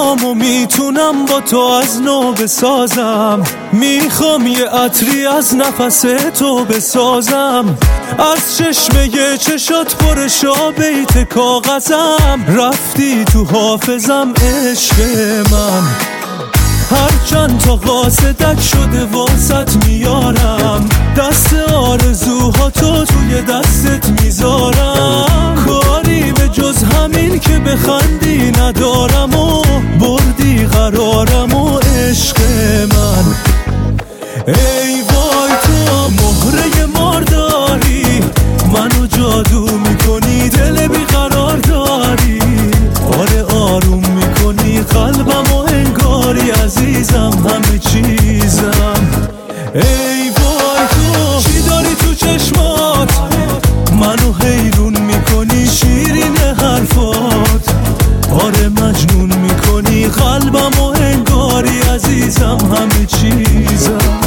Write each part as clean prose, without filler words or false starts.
پامو میتونم با تو از نو بسازم، میخوام یه عطری از نفس تو بسازم، از چشمه چشات پرشا بیت کاغذم، رفتی تو حافظم عشق من، هر چند تا قاصدک شده واسط میارم، دست آرزوهاتو توی دستت میذارم، کاری به جز همین که بخندی ندارم و بردی قرارم و عشق من. ای وای تو مهره مارداری، منو جادو میکنی دل بیقرار داری، آره آروم میکنی قلبم و انگاری عزیزم همه چیزم. ای وای تو چی داری تو چشمات، منو حیرون میکنی شیرین حرفات، آره مجنون میکنی قلبم و انگاری عزیزم همه چیزم.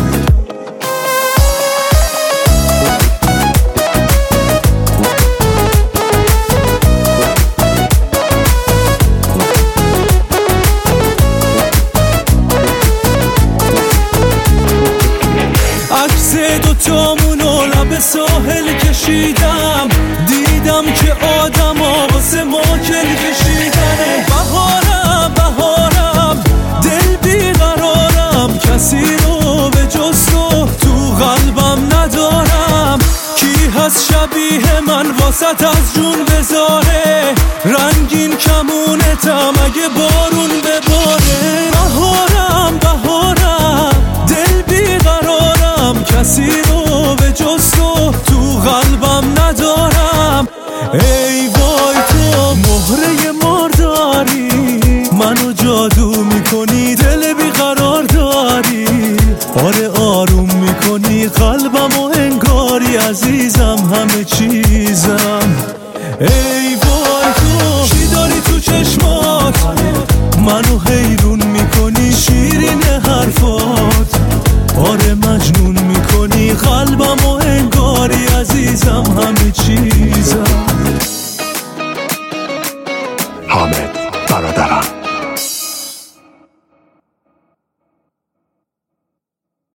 عکس دوتامونو لب ساحل کشیدم، دیدم که آدما واسه ما کل کشیدنه، بهارم بهارم دل بیقرارم، کسی رو به جز تو قلبم ندارم، کی هست شبیه من واسط از جون بذاره، رنگین کمونتم اگه بارون بباره، بهارم بهارم دل بیقرارم، کسی